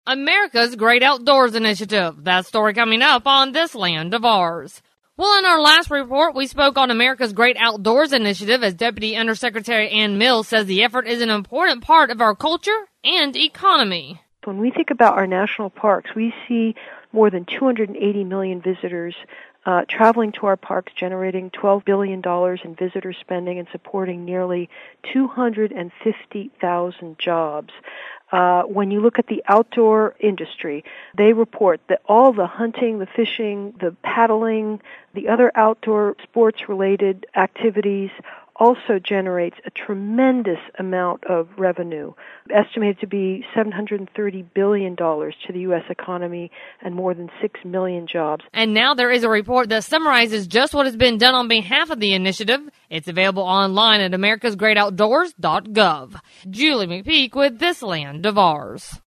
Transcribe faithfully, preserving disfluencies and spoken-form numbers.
America's Great Outdoors Initiative. That story coming up on This Land of Ours. Well, in our last report, we spoke on America's Great Outdoors Initiative as Deputy Undersecretary Ann Mills says the effort is an important part of our culture and economy. When we think about our national parks, we see more than two hundred eighty million visitors uh, traveling to our parks, generating twelve billion dollars in visitor spending and supporting nearly two hundred fifty thousand jobs. Uh, when you look at the outdoor industry, they report that all the hunting, the fishing, the paddling, the other outdoor sports-related activities also generates a tremendous amount of revenue, estimated to be seven hundred thirty billion dollars to the U S economy and more than six million jobs. And now there is a report that summarizes just what has been done on behalf of the initiative. It's available online at americas great outdoors dot gov. Julie McPeak with This Land of Ours.